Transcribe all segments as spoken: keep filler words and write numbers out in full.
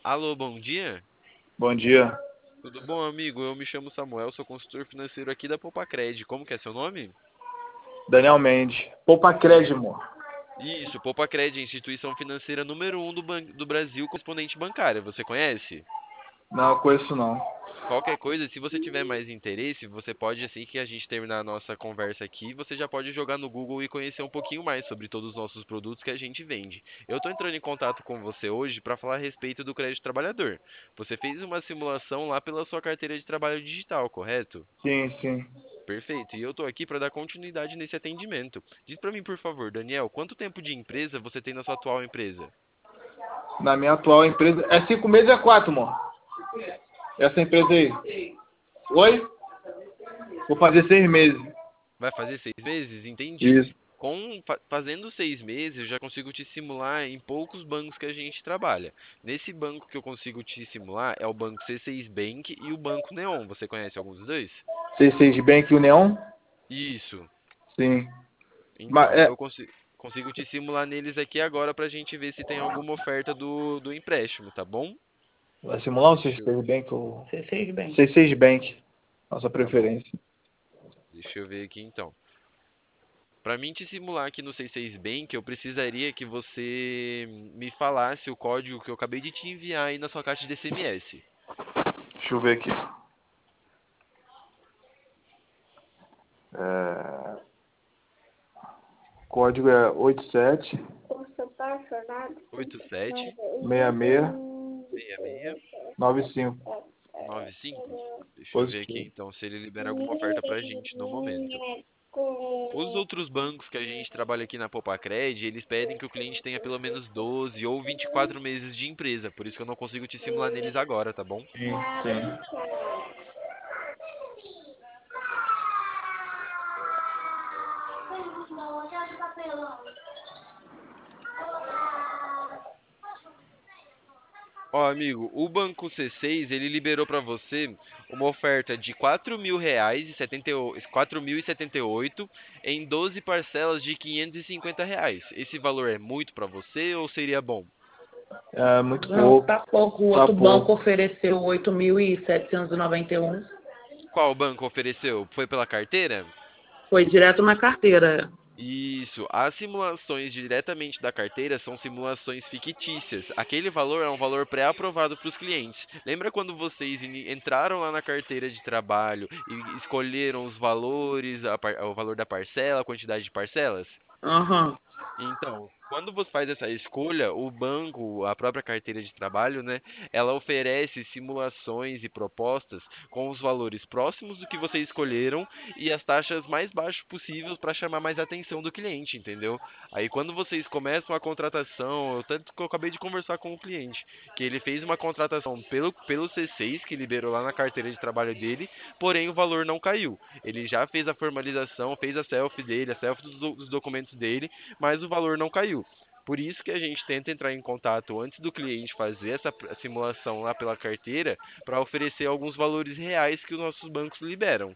Alô, bom dia. Bom dia, Tudo bom, amigo? Eu me chamo Samuel, sou consultor financeiro aqui da Popacred. Como que é seu nome? Daniel Mendes. Poupa crédito, amor. Isso, Popacred, a instituição financeira número um do, ban- do Brasil, correspondente bancária. Você conhece? Não, eu conheço não. Qualquer coisa, se você tiver mais interesse, você pode, assim que a gente terminar a nossa conversa aqui, você já pode jogar no Google e conhecer um pouquinho mais sobre todos os nossos produtos que a gente vende. Eu estou entrando em contato com você hoje para falar a respeito do crédito trabalhador. Você fez uma simulação lá pela sua carteira de trabalho digital, correto? Sim, sim. Perfeito. E eu tô aqui para dar continuidade nesse atendimento. Diz para mim, por favor, Daniel, quanto tempo de empresa você tem na sua atual empresa? Na minha atual empresa. É cinco meses ou é quatro, amor? Essa empresa aí. Oi? Vou fazer seis meses. Vai fazer seis meses? Entendi. Isso. Com fa- fazendo seis meses, eu já consigo te simular em poucos bancos que a gente trabalha. Nesse banco que eu consigo te simular é o Banco C seis Bank e o Banco Neon. Você conhece algum dos dois? C seis Bank e o Neon? Isso. Sim. Mas Então, é. eu consigo, consigo te simular neles aqui agora para a gente ver se tem alguma oferta do, do empréstimo, tá bom? Vai simular o Deixa eu, C seis Bank ou. C seis bem. C seis Bank. Nossa tá bom. preferência. Deixa eu ver aqui então. Para mim te simular aqui no C seis Bank, eu precisaria que você me falasse o código que eu acabei de te enviar aí na sua caixa de S M S. Deixa eu ver aqui. É, código é oito sete oito sete seis seis seis seis nove cinco. nove cinco. Deixa eu ver aqui Positivo. então se ele libera alguma oferta pra gente no momento. Os outros bancos que a gente trabalha aqui na Popacred, eles pedem que o cliente tenha pelo menos doze ou vinte e quatro meses de empresa, por isso que eu não consigo te simular neles agora, tá bom? Sim, sim. Ó, amigo, o Banco C seis, ele liberou pra você uma oferta de quatro mil reais e setenta e oito, quatro mil e setenta e oito em doze parcelas de quinhentos e cinquenta reais. Esse valor é muito pra você ou seria bom? É muito Não, pouco. tá pouco. O Tá outro banco pouco. ofereceu oito mil e setecentos e e noventa e um. Qual banco ofereceu? Foi pela carteira? Foi direto na carteira. Isso, as simulações diretamente da carteira são simulações fictícias. Aquele valor é um valor pré-aprovado para os clientes. Lembra quando vocês ini- entraram lá na carteira de trabalho e escolheram os valores, a par- o valor da parcela, a quantidade de parcelas? Aham. Então, quando você faz essa escolha, o banco, a própria carteira de trabalho, né, ela oferece simulações e propostas com os valores próximos do que vocês escolheram e as taxas mais baixas possíveis para chamar mais atenção do cliente, entendeu? Aí quando vocês começam a contratação, eu tanto que eu acabei de conversar com o cliente, que ele fez uma contratação pelo, pelo C seis, que liberou lá na carteira de trabalho dele, porém o valor não caiu. Ele já fez a formalização, fez a selfie dele, a selfie dos, do- dos documentos dele, mas o valor não caiu. Por isso que a gente tenta entrar em contato antes do cliente fazer essa pr- simulação lá pela carteira para oferecer alguns valores reais que os nossos bancos liberam.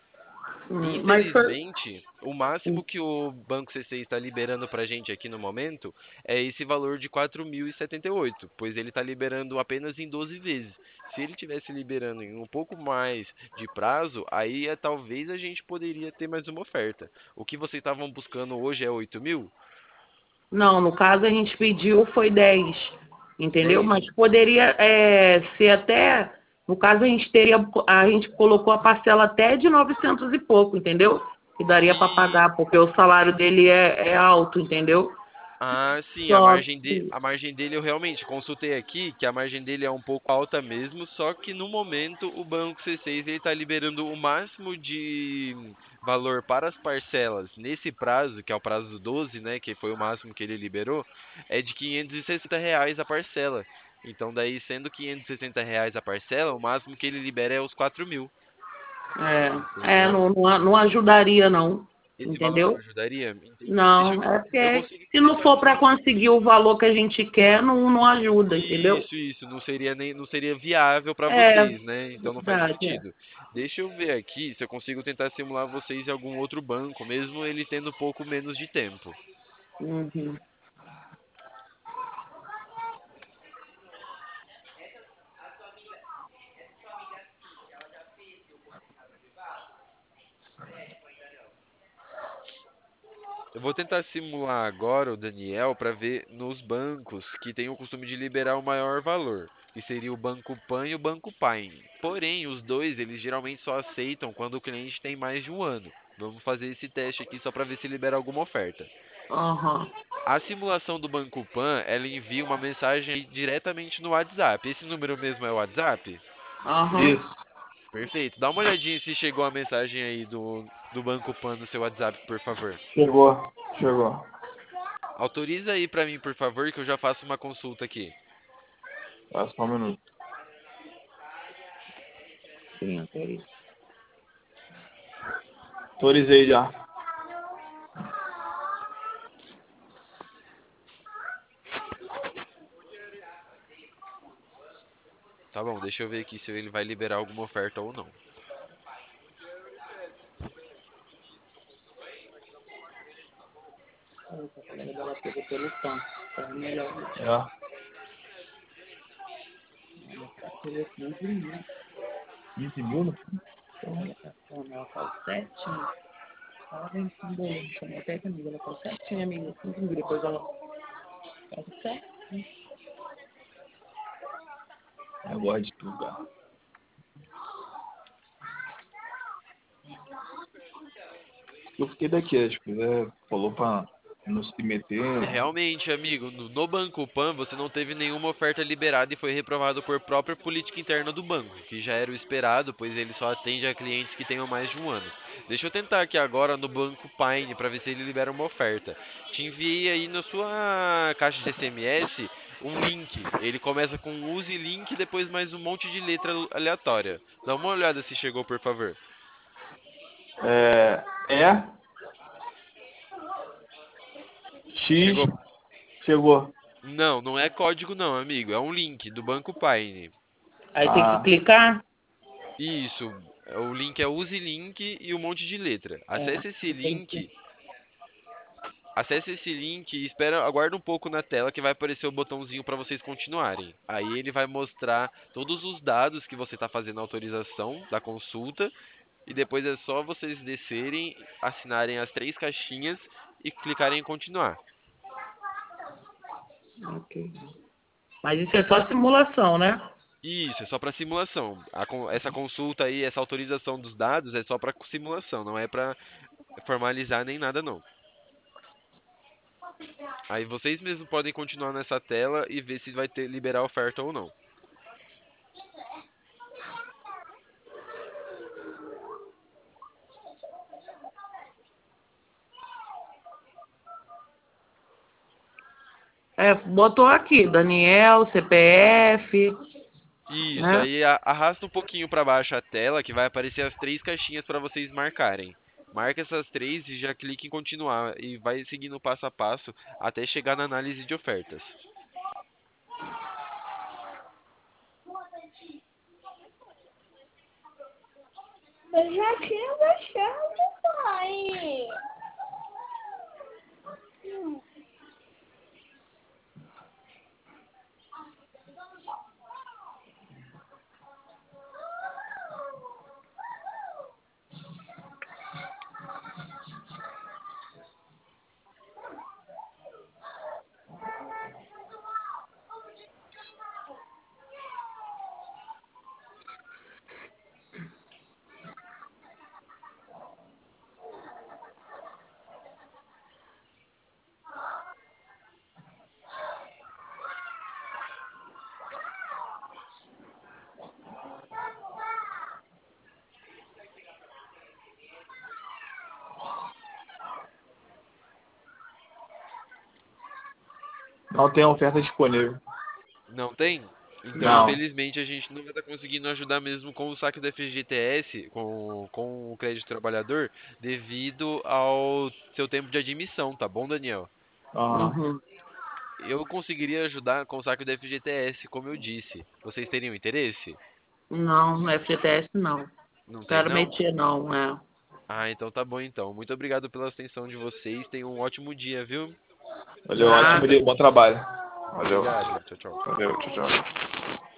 Hum, Mas foi. Infelizmente, o máximo que o Banco C C está liberando para a gente aqui no momento é esse valor de quatro mil e setenta e oito, pois ele está liberando apenas em doze vezes. Se ele tivesse liberando em um pouco mais de prazo, aí é, talvez a gente poderia ter mais uma oferta. O que vocês estavam buscando hoje é oito mil? Não, no caso a gente pediu foi dez, entendeu? dez. Mas poderia é, ser até. No caso a gente teria. A gente colocou a parcela até de novecentos e pouco, entendeu? Que daria para E pagar, porque o salário dele é, é alto, entendeu? Ah, sim, a Só margem de, que. a margem dele eu realmente consultei aqui, que a margem dele é um pouco alta mesmo, só que no momento o Banco C seis ele está liberando o máximo de valor para as parcelas nesse prazo, que é o prazo doze, né, que foi o máximo que ele liberou, é de quinhentos e sessenta reais a parcela. Então daí, sendo quinhentos e sessenta reais a parcela, o máximo que ele libera é os quatro mil, É, é entendeu? não, não, não ajudaria, não. Esse valor não Entendeu? ajudaria? Entendi. Deixa eu Não, ver, é eu porque consigo se não tentar for te para conseguir o valor que a gente quer, não, não ajuda, entendeu? Isso, isso, não seria nem, não seria viável para É, vocês, né? Então não faz verdade, é. sentido. Deixa eu ver aqui se eu consigo tentar simular vocês em algum outro banco, mesmo ele tendo um pouco menos de tempo. Uhum. Eu vou tentar simular agora o Daniel para ver nos bancos que tem o costume de liberar o maior valor, que seria o Banco Pan e o Banco Pine. Porém, os dois, eles geralmente só aceitam quando o cliente tem mais de um ano. Vamos fazer esse teste aqui só para ver se libera alguma oferta. Aham. A simulação do Banco Pan, ela envia uma mensagem aí diretamente no WhatsApp. Esse número mesmo é o WhatsApp? Aham. Isso. Perfeito. Dá uma olhadinha se chegou a mensagem aí do, do Banco Pan no seu WhatsApp, por favor. Chegou. Chegou. Autoriza aí pra mim, por favor, que eu já faço uma consulta aqui. Tá, só um minuto. Sim, ok. Autorizei já. Tá bom, deixa eu ver aqui se ele vai liberar alguma oferta ou não. Eu tô falando dela pegou pelo tanto. Tá melhor. É. Ela tá pelo quinze mil. quinze mil? Então, ela tá falando, ela fala certinho. Ela vem com bolo, chamou até que amiga. Ela fala certinho, amiga. quinze mil. Depois ela fala certinho. Eu gosto de tudo, cara. Eu fiquei daqui, acho que né? Falou pra não se meter. Realmente, amigo, no, no Banco Pan você não teve nenhuma oferta liberada e foi reprovado por própria política interna do banco, que já era o esperado, pois ele só atende a clientes que tenham mais de um ano. Deixa eu tentar aqui agora no Banco Pine para ver se ele libera uma oferta. Te enviei aí na sua caixa de S M S um link. Ele começa com use link e depois mais um monte de letra aleatória. Dá uma olhada se chegou, por favor. É. É. X. Chegou? Chegou. Não, não é código não, amigo. É um link do Banco Pine. Aí tem que Ah. clicar. Isso. O link é use link e um monte de letra. É, Acesse esse tem que. link. Acesse esse link e espera, aguarda um pouco na tela que vai aparecer o botãozinho para vocês continuarem. Aí ele vai mostrar todos os dados que você está fazendo a autorização da consulta e depois é só vocês descerem, assinarem as três caixinhas e clicarem em continuar. Ok. Mas isso é só simulação, né? Isso, é só para simulação. A con- essa consulta aí, essa autorização dos dados é só para simulação, não é para formalizar nem nada não. Aí vocês mesmos podem continuar nessa tela e ver se vai ter liberar oferta ou não. É, botou aqui, Daniel, C P F, Isso, né? aí a- arrasta um pouquinho para baixo a tela que vai aparecer as três caixinhas para vocês marcarem. Marca essas três e já clique em continuar e vai seguindo passo a passo até chegar na análise de ofertas. Eu já tinha deixado, pai. Não tem oferta disponível. Não tem? Então, Não. infelizmente, a gente não vai estar conseguindo ajudar mesmo com o saque do F G T S, com, com o crédito trabalhador, devido ao seu tempo de admissão, tá bom, Daniel? Aham. Uhum. Eu conseguiria ajudar com o saque do F G T S, como eu disse. Vocês teriam interesse? Não, no F G T S não. Não tem, Quero não? mexer não, é. Ah, então tá bom então. Muito obrigado pela atenção de vocês. Tenham um ótimo dia, viu? Valeu, ótimo Nada. dia, bom trabalho. Valeu. Obrigado. Tchau, tchau. Valeu, tchau, tchau.